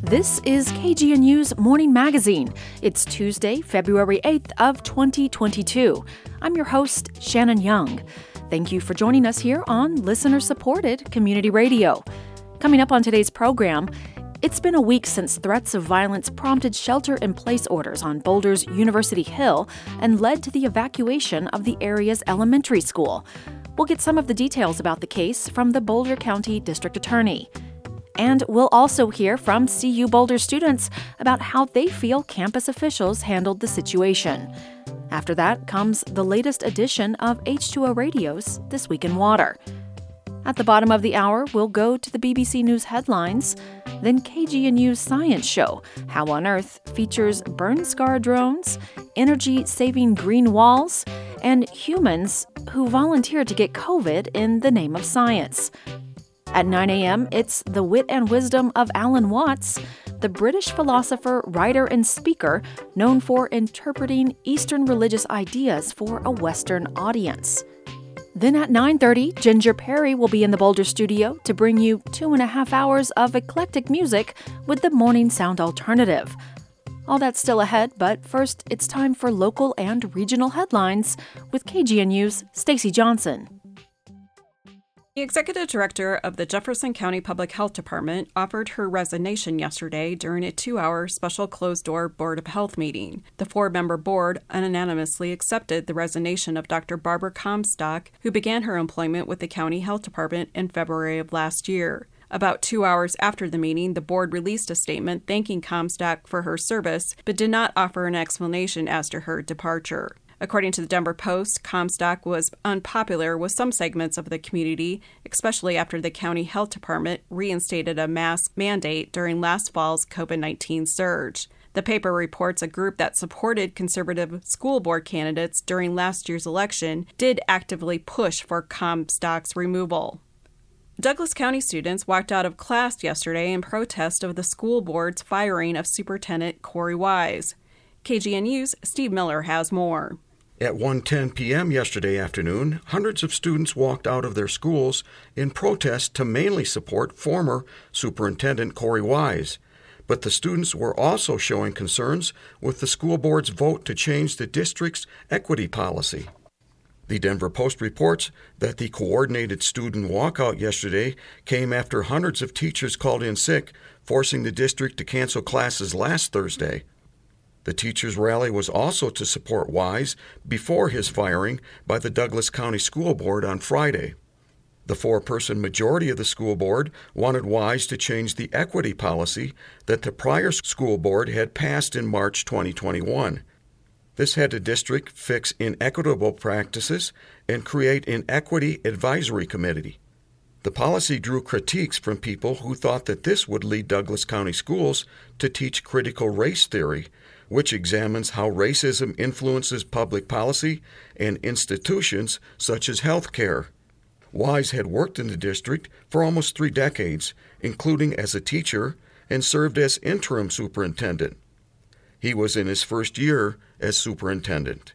This is KGNU's Morning Magazine. It's Tuesday, February 8th of 2022. I'm your host, Shannon Young. Thank you for joining us here on listener-supported community radio. Coming up on today's program, it's been a week since threats of violence prompted shelter-in-place orders on Boulder's University Hill and led to the evacuation of the area's elementary school. We'll get some of the details about the case from the Boulder County District Attorney. And we'll also hear from CU Boulder students about how they feel campus officials handled the situation. After that comes the latest edition of H2O Radio's This Week in Water. At the bottom of the hour, we'll go to the BBC News headlines, then KGNU's Science Show, How on Earth features burn scar drones, energy-saving green walls, and humans who volunteer to get COVID in the name of science. At 9 a.m., it's the wit and wisdom of Alan Watts, the British philosopher, writer, and speaker known for interpreting Eastern religious ideas for a Western audience. Then at 9:30, Ginger Perry will be in the Boulder studio to bring you 2.5 hours of eclectic music with the Morning Sound Alternative. All that's still ahead, but first, it's time for local and regional headlines with KGNU's Stacey Johnson. The executive director of the Jefferson County Public Health Department offered her resignation yesterday during a 2-hour special closed-door Board of Health meeting. The 4-member board unanimously accepted the resignation of Dr. Barbara Comstock, who began her employment with the County Health Department in February of last year. About 2 hours after the meeting, the board released a statement thanking Comstock for her service, but did not offer an explanation as to her departure. According to the Denver Post, Comstock was unpopular with some segments of the community, especially after the county health department reinstated a mask mandate during last fall's COVID-19 surge. The paper reports a group that supported conservative school board candidates during last year's election did actively push for Comstock's removal. Douglas County students walked out of class yesterday in protest of the school board's firing of Superintendent Corey Wise. KGNU's Steve Miller has more. At 1:10 p.m. yesterday afternoon, hundreds of students walked out of their schools in protest to mainly support former Superintendent Corey Wise. But the students were also showing concerns with the school board's vote to change the district's equity policy. The Denver Post reports that the coordinated student walkout yesterday came after hundreds of teachers called in sick, forcing the district to cancel classes last Thursday. The teachers' rally was also to support Wise before his firing by the Douglas County School Board on Friday. The 4-person majority of the school board wanted Wise to change the equity policy that the prior school board had passed in March 2021. This had the district fix inequitable practices and create an equity advisory committee. The policy drew critiques from people who thought that this would lead Douglas County schools to teach critical race theory, which examines how racism influences public policy and institutions such as health care. Wise had worked in the district for almost 3 decades, including as a teacher, and served as interim superintendent. He was in his first year as superintendent.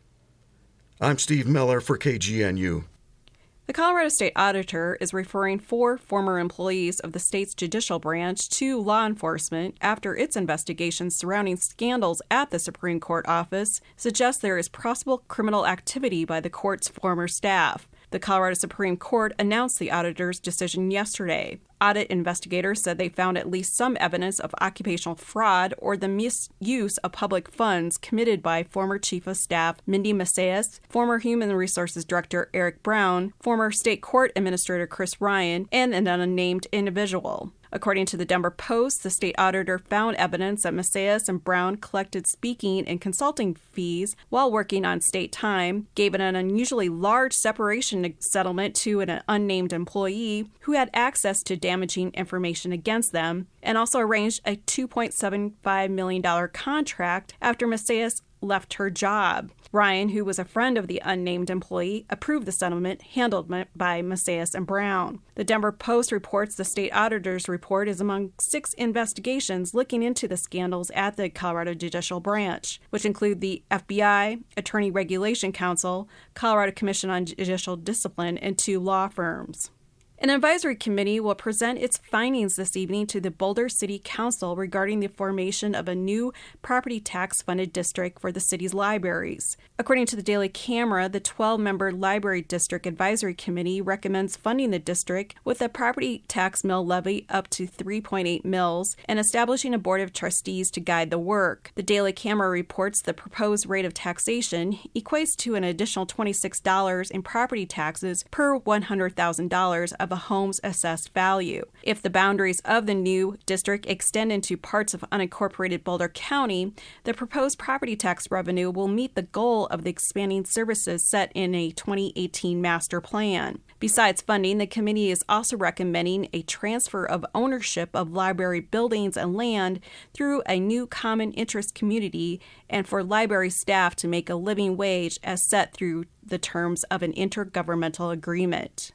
I'm Steve Miller for KGNU. The Colorado State Auditor is referring 4 former employees of the state's judicial branch to law enforcement after its investigations surrounding scandals at the Supreme Court office suggest there is possible criminal activity by the court's former staff. The Colorado Supreme Court announced the auditor's decision yesterday. Audit investigators said they found at least some evidence of occupational fraud or the misuse of public funds committed by former Chief of Staff Mindy Macias, former Human Resources Director Eric Brown, former State Court Administrator Chris Ryan, and an unnamed individual. According to the Denver Post, the state auditor found evidence that Macias and Brown collected speaking and consulting fees while working on state time, gave an unusually large separation settlement to an unnamed employee who had access to damaging information against them, and also arranged a $2.75 million contract after Macias left her job. Ryan, who was a friend of the unnamed employee, approved the settlement handled by Macias and Brown. The Denver Post reports the state auditor's report is among 6 investigations looking into the scandals at the Colorado Judicial Branch, which include the FBI, Attorney Regulation Council, Colorado Commission on Judicial Discipline, and 2 law firms. An advisory committee will present its findings this evening to the Boulder City Council regarding the formation of a new property tax-funded district for the city's libraries. According to the Daily Camera, the 12-member Library District Advisory Committee recommends funding the district with a property tax mill levy up to 3.8 mills and establishing a board of trustees to guide the work. The Daily Camera reports the proposed rate of taxation equates to an additional $26 in property taxes per $100,000 of a home's assessed value. If the boundaries of the new district extend into parts of unincorporated Boulder County, the proposed property tax revenue will meet the goal of the expanding services set in a 2018 master plan. Besides funding, the committee is also recommending a transfer of ownership of library buildings and land through a new common interest community and for library staff to make a living wage as set through the terms of an intergovernmental agreement.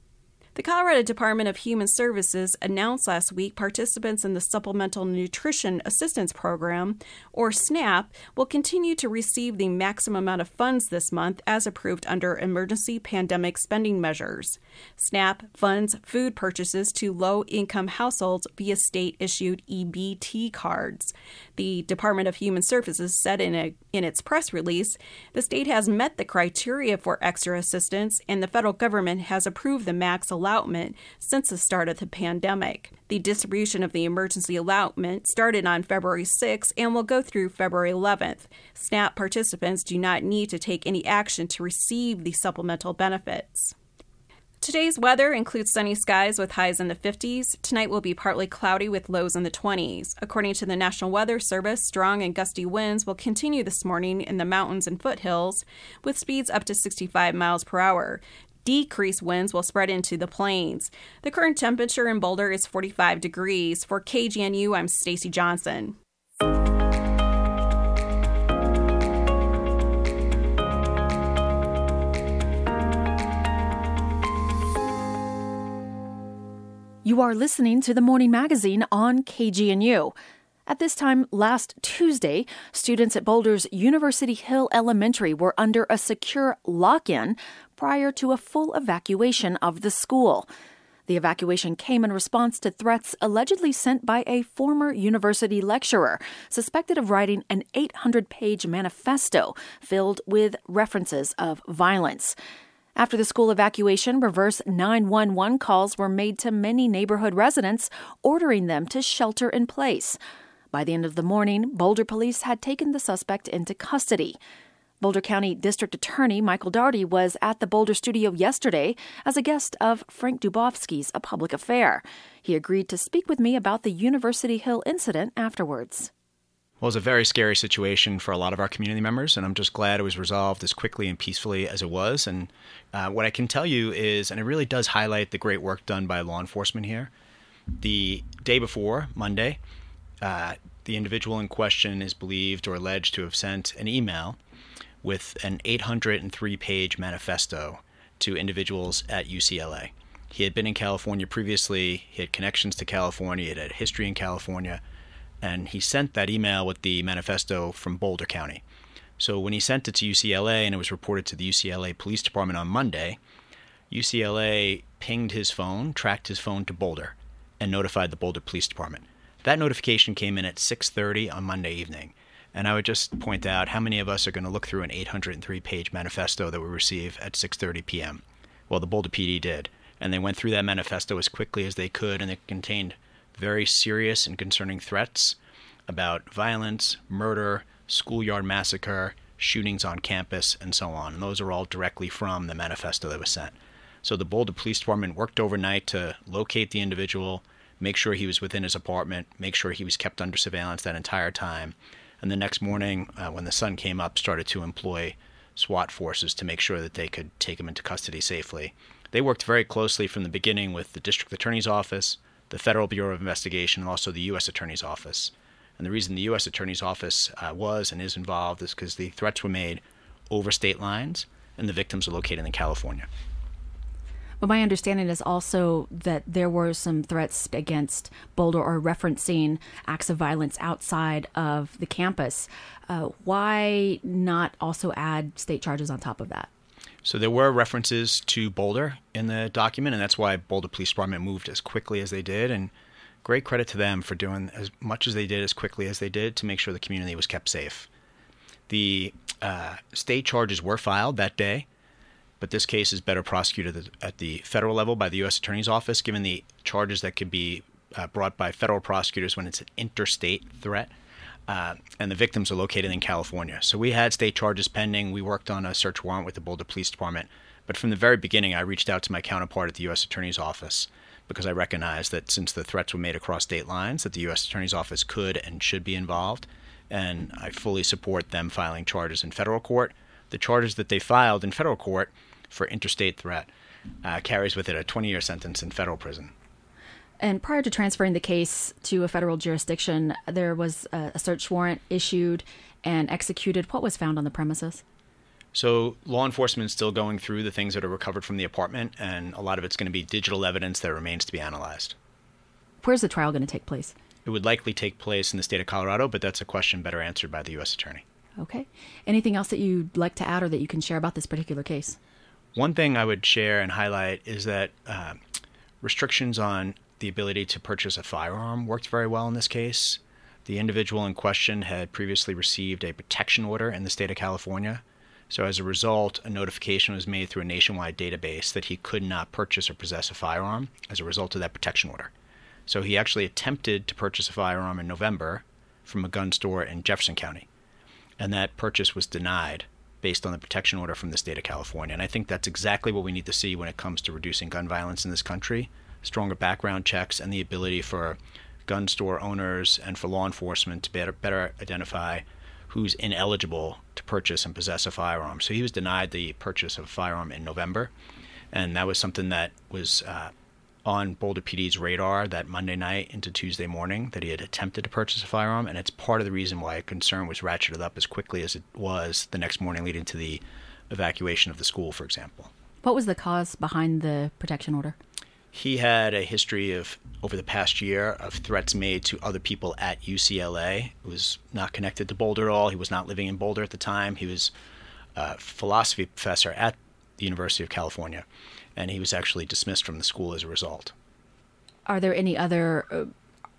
The Colorado Department of Human Services announced last week participants in the Supplemental Nutrition Assistance Program, or SNAP, will continue to receive the maximum amount of funds this month as approved under emergency pandemic spending measures. SNAP funds food purchases to low-income households via state-issued EBT cards. The Department of Human Services said in its press release, the state has met the criteria for extra assistance, and the federal government has approved the max allotment since the start of the pandemic. The distribution of the emergency allotment started on February 6th and will go through February 11th. SNAP participants do not need to take any action to receive the supplemental benefits. Today's weather includes sunny skies with highs in the 50s. Tonight will be partly cloudy with lows in the 20s. According to the National Weather Service, strong and gusty winds will continue this morning in the mountains and foothills, with speeds up to 65 miles per hour. Decreased winds will spread into the plains. The current temperature in Boulder is 45 degrees. For KGNU, I'm Stacy Johnson. You are listening to the Morning Magazine on KGNU. At this time last Tuesday, students at Boulder's University Hill Elementary were under a secure lock-in prior to a full evacuation of the school. The evacuation came in response to threats allegedly sent by a former university lecturer suspected of writing an 800-page manifesto filled with references of violence. After the school evacuation, reverse 911 calls were made to many neighborhood residents, ordering them to shelter in place. By the end of the morning, Boulder police had taken the suspect into custody. Boulder County District Attorney Michael Daugherty was at the Boulder studio yesterday as a guest of Frank Dubofsky's A Public Affair. He agreed to speak with me about the University Hill incident afterwards. Well, it was a very scary situation for a lot of our community members, and I'm just glad it was resolved as quickly and peacefully as it was. And what I can tell you is, and it really does highlight the great work done by law enforcement here, the day before, Monday, the individual in question is believed or alleged to have sent an email with an 803-page manifesto to individuals at UCLA. He had been in California previously, he had connections to California, he had history in California, and he sent that email with the manifesto from Boulder County. So when he sent it to UCLA and it was reported to the UCLA Police Department on Monday, UCLA pinged his phone, tracked his phone to Boulder, and notified the Boulder Police Department. That notification came in at 6:30 on Monday evening. And I would just point out how many of us are going to look through an 803-page manifesto that we receive at 6:30 p.m. Well, the Boulder PD did. And they went through that manifesto as quickly as they could, and it contained very serious and concerning threats about violence, murder, schoolyard massacre, shootings on campus, and so on. And those are all directly from the manifesto that was sent. So the Boulder Police Department worked overnight to locate the individual, make sure he was within his apartment, make sure he was kept under surveillance that entire time. And the next morning, when the sun came up, started to employ SWAT forces to make sure that they could take him into custody safely. They worked very closely from the beginning with the District Attorney's Office, the Federal Bureau of Investigation, and also the U.S. Attorney's Office. And the reason the U.S. Attorney's Office was and is involved is because the threats were made over state lines, and the victims are located in California. But my understanding is also that there were some threats against Boulder or referencing acts of violence outside of the campus. Why not also add state charges on top of that? So there were references to Boulder in the document, and that's why Boulder Police Department moved as quickly as they did. And great credit to them for doing as much as they did as quickly as they did to make sure the community was kept safe. The state charges were filed that day, but this case is better prosecuted at the federal level by the U.S. Attorney's Office, given the charges that could be brought by federal prosecutors when it's an interstate threat. And the victims are located in California. So we had state charges pending. We worked on a search warrant with the Boulder Police Department. But from the very beginning, I reached out to my counterpart at the U.S. Attorney's Office because I recognized that since the threats were made across state lines, that the U.S. Attorney's Office could and should be involved. And I fully support them filing charges in federal court. The charges that they filed in federal court for interstate threat carries with it a 20-year sentence in federal prison. And prior to transferring the case to a federal jurisdiction, there was a search warrant issued and executed. What was found on the premises? So law enforcement is still going through the things that are recovered from the apartment, and a lot of it's going to be digital evidence that remains to be analyzed. Where's the trial going to take place? It would likely take place in the state of Colorado, but that's a question better answered by the U.S. Attorney. Okay. Anything else that you'd like to add or that you can share about this particular case? One thing I would share and highlight is that restrictions on the ability to purchase a firearm worked very well in this case. The individual in question had previously received a protection order in the state of California. So as a result, a notification was made through a nationwide database that he could not purchase or possess a firearm as a result of that protection order. So he actually attempted to purchase a firearm in November from a gun store in Jefferson County. And that purchase was denied based on the protection order from the state of California. And I think that's exactly what we need to see when it comes to reducing gun violence in this country. Stronger background checks and the ability for gun store owners and for law enforcement to better identify who's ineligible to purchase and possess a firearm. So he was denied the purchase of a firearm in November, and that was something that was on Boulder PD's radar that Monday night into Tuesday morning, that he had attempted to purchase a firearm, and it's part of the reason why concern was ratcheted up as quickly as it was the next morning leading to the evacuation of the school, for example. What was the cause behind the protection order? He had a history of, over the past year, of threats made to other people at UCLA. It was not connected to Boulder at all. He was not living in Boulder at the time. He was a philosophy professor at the University of California, and he was actually dismissed from the school as a result. Are there any other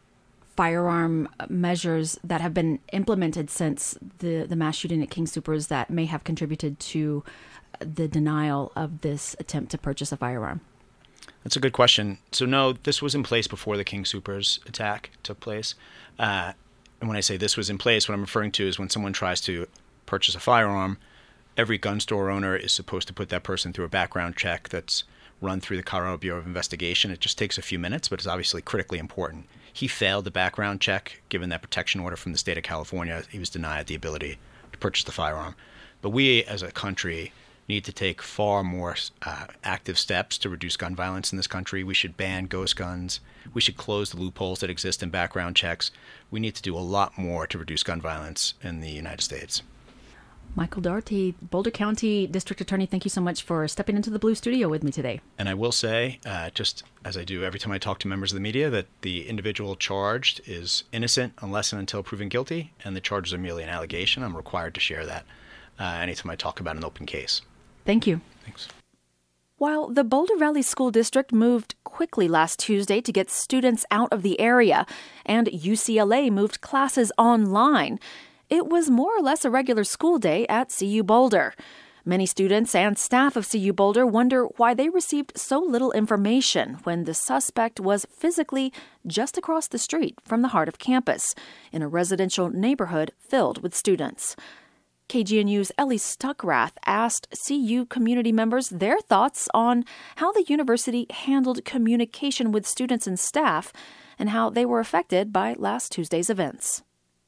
firearm measures that have been implemented since the mass shooting at King Soopers that may have contributed to the denial of this attempt to purchase a firearm? That's a good question. So no, this was in place before the King Soopers attack took place. And when I say this was in place, what I'm referring to is when someone tries to purchase a firearm, every gun store owner is supposed to put that person through a background check that's run through the Colorado Bureau of Investigation. It just takes a few minutes, but it's obviously critically important. He failed the background check. Given that protection order from the state of California, he was denied the ability to purchase the firearm. But we as a country need to take far more active steps to reduce gun violence in this country. We should ban ghost guns. We should close the loopholes that exist in background checks. We need to do a lot more to reduce gun violence in the United States. Michael Daugherty, Boulder County District Attorney, thank you so much for stepping into the Blue Studio with me today. And I will say, just as I do every time I talk to members of the media, that the individual charged is innocent unless and until proven guilty, and the charges are merely an allegation. I'm required to share that anytime I talk about an open case. Thank you. Thanks. While the Boulder Valley School District moved quickly last Tuesday to get students out of the area, and UCLA moved classes online, it was more or less a regular school day at CU Boulder. Many students and staff of CU Boulder wonder why they received so little information when the suspect was physically just across the street from the heart of campus, in a residential neighborhood filled with students. KGNU's Ellie Stuckrath asked CU community members their thoughts on how the university handled communication with students and staff and how they were affected by last Tuesday's events.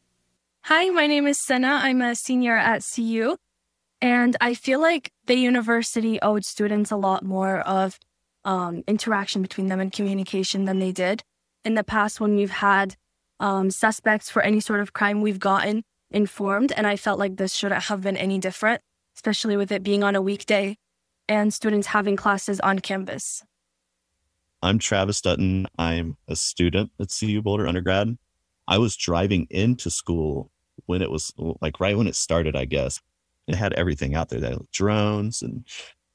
Hi, my name is Senna. I'm a senior at CU, and I feel like the university owed students a lot more of interaction between them and communication than they did. In the past, when we've had suspects for any sort of crime, we've gotten informed, and I felt like this shouldn't have been any different, especially with it being on a weekday and students having classes on campus. I'm Travis Dutton. I'm a student at CU Boulder undergrad. I was driving into school when it was like right when it started, I guess. It had everything out there, that drones and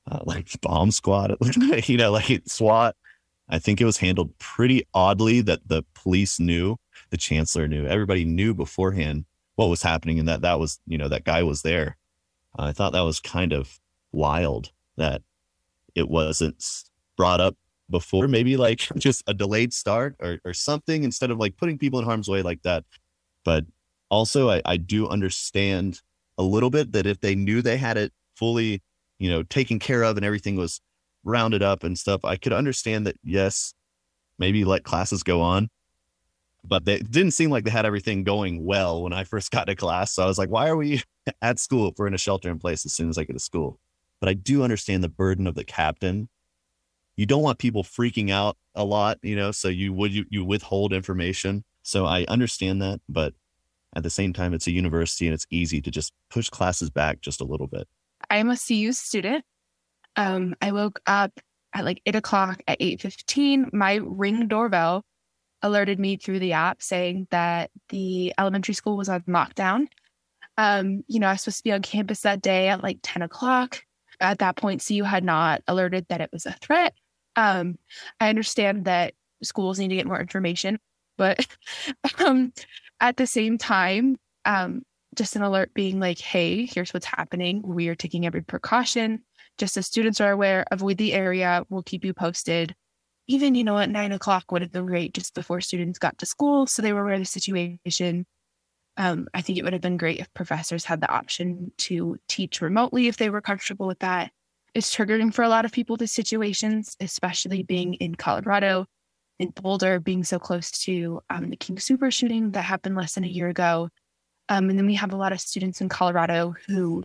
like bomb squad. It looked like, like SWAT. I think it was handled pretty oddly that the police knew, the chancellor knew, everybody knew beforehand what was happening, and that was, that guy was there. I thought that was kind of wild that it wasn't brought up before, maybe like just a delayed start or something, instead of like putting people in harm's way like that. But also I do understand a little bit that if they knew they had it fully, taken care of and everything was rounded up and stuff, I could understand that, yes, maybe let classes go on. But it didn't seem like they had everything going well when I first got to class. So I was like, why are we at school if we're in a shelter in place as soon as I get to school? But I do understand the burden of the captain. You don't want people freaking out a lot, so you withhold information. So I understand that. But at the same time, it's a university and it's easy to just push classes back just a little bit. I'm a CU student. I woke up at like 8 o'clock. At 8:15, my Ring doorbell alerted me through the app saying that the elementary school was on lockdown. I was supposed to be on campus that day at like 10 o'clock. At that point, CU had not alerted that it was a threat. I understand that schools need to get more information, but at the same time, just an alert being like, hey, here's what's happening. We are taking every precaution. Just as students are aware, avoid the area. We'll keep you posted. Even, at 9 o'clock would have been great just before students got to school, so they were aware of the situation. I think it would have been great if professors had the option to teach remotely if they were comfortable with that. It's triggering for a lot of people, these situations, especially being in Colorado, in Boulder, being so close to the King Super shooting that happened less than a year ago. And then we have a lot of students in Colorado who,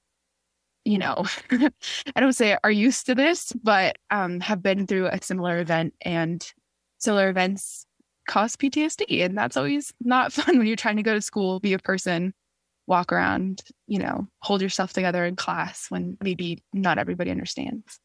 I don't say are used to this, but have been through a similar event, and similar events cause PTSD. And that's always not fun when you're trying to go to school, be a person, walk around, hold yourself together in class when maybe not everybody understands.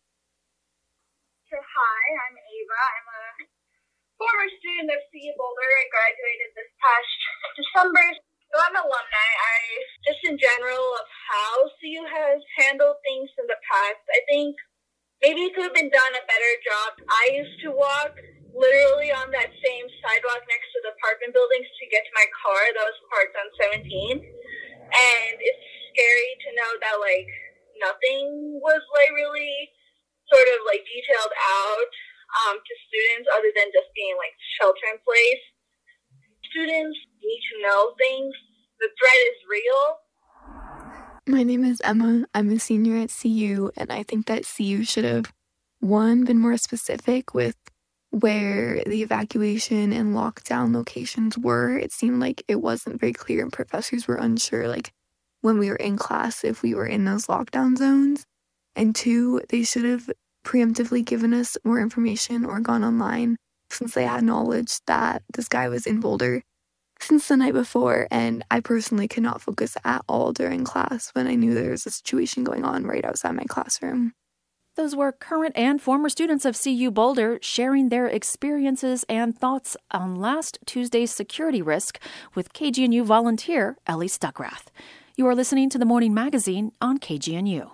Hi, I'm Ava. I'm a former student of CU Boulder. I graduated this past December. So I'm an alumni. Just in general of how CU has handled things in the past, I think maybe it could have been done a better job. I used to walk literally on that same sidewalk next to the apartment buildings to get to my car that was parked on 17. And it's scary to know that, nothing was, really sort of, detailed out to students other than just being, shelter in place. Students need to know things. The threat is real. My name is Emma. I'm a senior at CU, and I think that CU should have, one, been more specific with where the evacuation and lockdown locations were. It seemed like it wasn't very clear, and professors were unsure, when we were in class, if we were in those lockdown zones. And two, they should have preemptively given us more information or gone online, since they had knowledge that this guy was in Boulder since the night before. And I personally could not focus at all during class when I knew there was a situation going on right outside my classroom. Those were current and former students of CU Boulder sharing their experiences and thoughts on last Tuesday's security risk with KGNU volunteer Ellie Stuckrath. You are listening to The Morning Magazine on KGNU.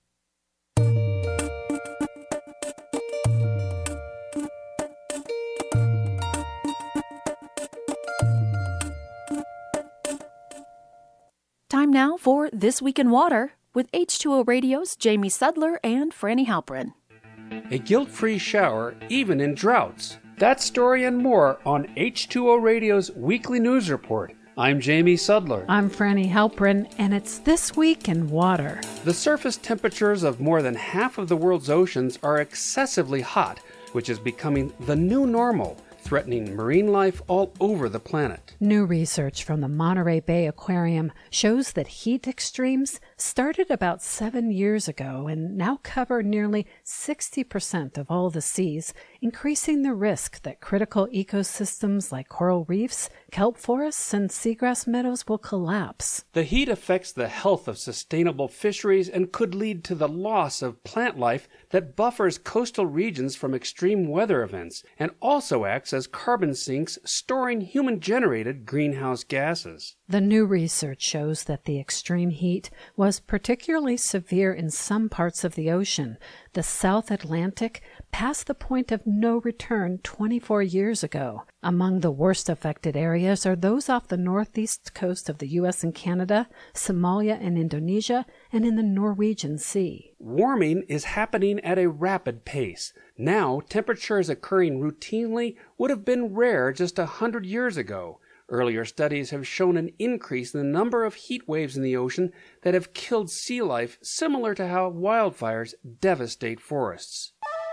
Time now for This Week in Water with H2O Radio's Jamie Sudler and Franny Halprin. A guilt-free shower, even in droughts. That story and more on H2O Radio's weekly news report. I'm Jamie Sudler. I'm Franny Halprin, and it's This Week in Water. The surface temperatures of more than half of the world's oceans are excessively hot, which is becoming the new normal, threatening marine life all over the planet. New research from the Monterey Bay Aquarium shows that heat extremes started about 7 years ago and now cover nearly 60% of all the seas, increasing the risk that critical ecosystems like coral reefs, kelp forests, and seagrass meadows will collapse. The heat affects the health of sustainable fisheries and could lead to the loss of plant life that buffers coastal regions from extreme weather events and also acts as carbon sinks, storing human-generated greenhouse gases. The new research shows that the extreme heat was particularly severe in some parts of the ocean. The South Atlantic passed the point of no return 24 years ago. Among the worst affected areas are those off the northeast coast of the U.S. and Canada, Somalia and Indonesia, and in the Norwegian Sea. Warming is happening at a rapid pace. Now, temperatures occurring routinely would have been rare just 100 years ago. Earlier studies have shown an increase in the number of heat waves in the ocean that have killed sea life, similar to how wildfires devastate forests.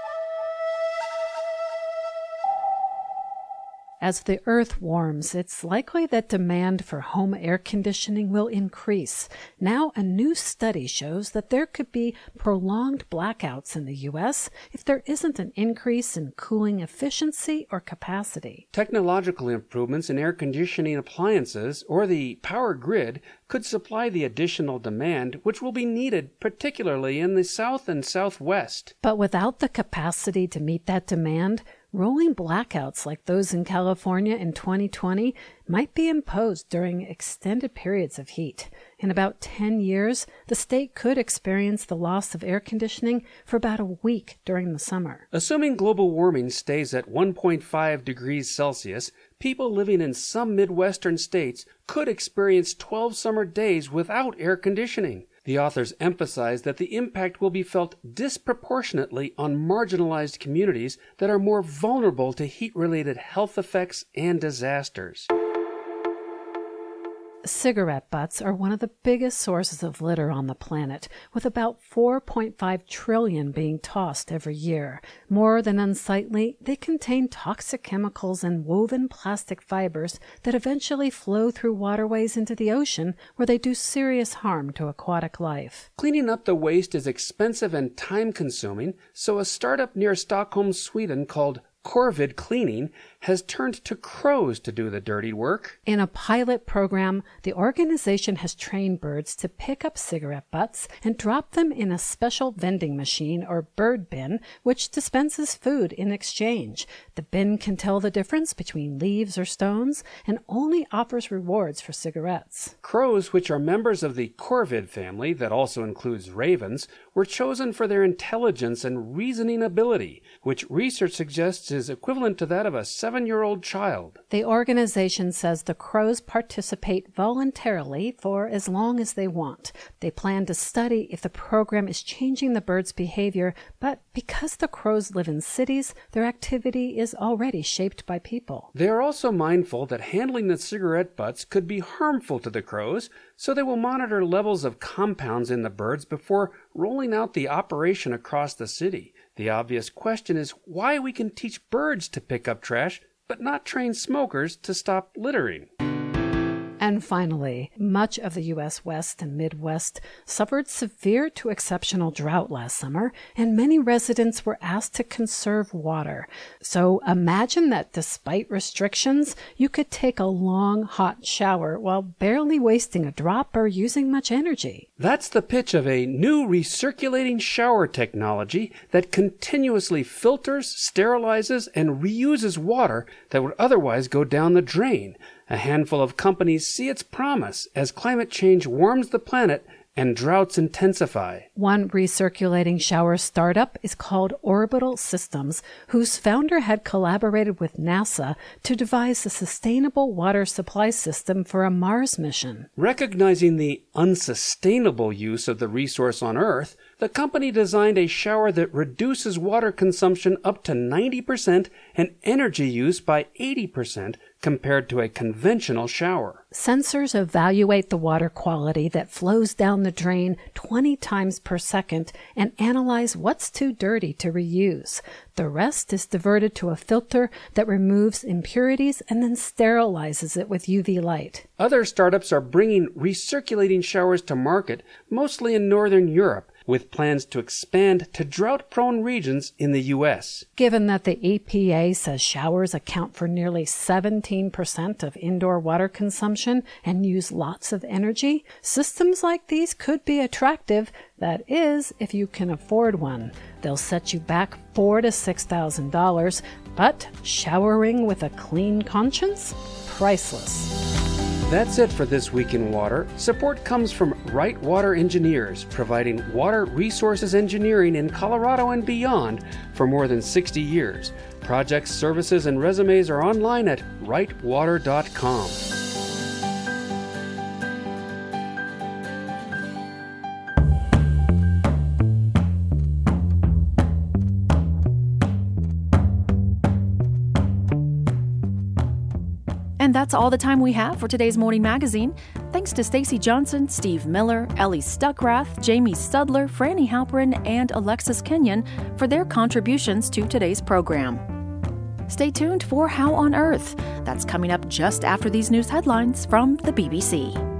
As the Earth warms, it's likely that demand for home air conditioning will increase. Now, a new study shows that there could be prolonged blackouts in the U.S. if there isn't an increase in cooling efficiency or capacity. Technological improvements in air conditioning appliances or the power grid could supply the additional demand which will be needed, particularly in the South and Southwest. But without the capacity to meet that demand, rolling blackouts like those in California in 2020 might be imposed during extended periods of heat. In about 10 years, the state could experience the loss of air conditioning for about a week during the summer. Assuming global warming stays at 1.5 degrees Celsius, people living in some Midwestern states could experience 12 summer days without air conditioning. The authors emphasize that the impact will be felt disproportionately on marginalized communities that are more vulnerable to heat-related health effects and disasters. Cigarette butts are one of the biggest sources of litter on the planet, with about 4.5 trillion being tossed every year. More than unsightly, they contain toxic chemicals and woven plastic fibers that eventually flow through waterways into the ocean, where they do serious harm to aquatic life. Cleaning up the waste is expensive and time-consuming, so a startup near Stockholm, Sweden called Corvid Cleaning has turned to crows to do the dirty work. In a pilot program, the organization has trained birds to pick up cigarette butts and drop them in a special vending machine or bird bin, which dispenses food in exchange. The bin can tell the difference between leaves or stones and only offers rewards for cigarettes. Crows, which are members of the Corvid family that also includes ravens, were chosen for their intelligence and reasoning ability, which research suggests is equivalent to that of a 7-year-old child. The organization says the crows participate voluntarily for as long as they want. They plan to study if the program is changing the birds' behavior, but because the crows live in cities, their activity is already shaped by people. They are also mindful that handling the cigarette butts could be harmful to the crows, so they will monitor levels of compounds in the birds before rolling out the operation across the city. The obvious question is why we can teach birds to pick up trash, but not train smokers to stop littering. And finally, much of the U.S. West and Midwest suffered severe to exceptional drought last summer, and many residents were asked to conserve water. So imagine that despite restrictions, you could take a long, hot shower while barely wasting a drop or using much energy. That's the pitch of a new recirculating shower technology that continuously filters, sterilizes, and reuses water that would otherwise go down the drain. A handful of companies see its promise as climate change warms the planet and droughts intensify. One recirculating shower startup is called Orbital Systems, whose founder had collaborated with NASA to devise a sustainable water supply system for a Mars mission. Recognizing the unsustainable use of the resource on Earth, the company designed a shower that reduces water consumption up to 90% and energy use by 80%, compared to a conventional shower. Sensors evaluate the water quality that flows down the drain 20 times per second and analyze what's too dirty to reuse. The rest is diverted to a filter that removes impurities and then sterilizes it with UV light. Other startups are bringing recirculating showers to market, mostly in Northern Europe, with plans to expand to drought-prone regions in the U.S. Given that the EPA says showers account for nearly 17% of indoor water consumption and use lots of energy, systems like these could be attractive. That is, if you can afford one. They'll set you back $4,000 to $6,000, but showering with a clean conscience? Priceless. That's it for This Week in Water. Support comes from Wright Water Engineers, providing water resources engineering in Colorado and beyond for more than 60 years. Projects, services, and resumes are online at wrightwater.com. And that's all the time we have for today's Morning Magazine. Thanks to Stacey Johnson, Steve Miller, Ellie Stuckrath, Jamie Studler, Franny Halperin, and Alexis Kenyon for their contributions to today's program. Stay tuned for How on Earth. That's coming up just after these news headlines from the BBC.